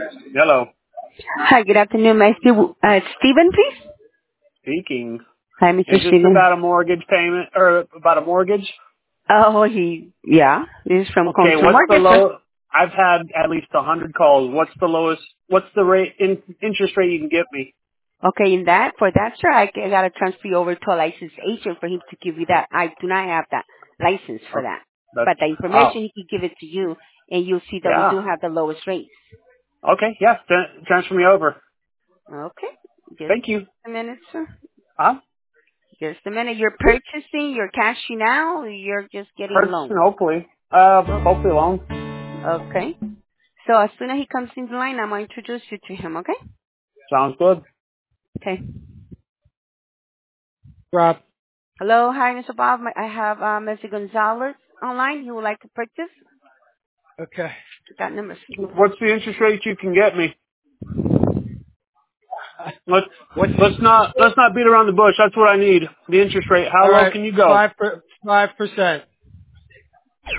Hello. Hi, good afternoon. May I speak with Stephen, please? Speaking. Hi, Mr. Is this Stephen. about a mortgage payment or about a mortgage? Oh, yeah. This is from Okay, Consumer what's the Mortgage, sir. low? I've had at least 100 calls. What's the lowest? What's the interest rate you can get me? Okay, for that, sir, I got to transfer you over to a licensed agent for him to give you that. I do not have that license for Oh, that. that's But the oh information, he can give it to you, and you'll see that we yeah. do have the lowest rates. Okay, yeah. Transfer me over. Okay. Just Thank you. a minute, sir. Huh? Just a minute. You're purchasing, you're cashing out, or you're just getting a Purchasing, loan? hopefully. Oh, Hopefully loan. okay. So as soon as he comes in the line, I'm going to introduce you to him, okay? Sounds good. Okay. Rob. Hello, hi, Mr. Bob. I have Mr. Gonzalez online. He would like to purchase. Okay. That number. What's the interest rate you can get me? Let's What's let's not beat around the bush. That's what I need. The interest rate. How all low right? can you go? 5%.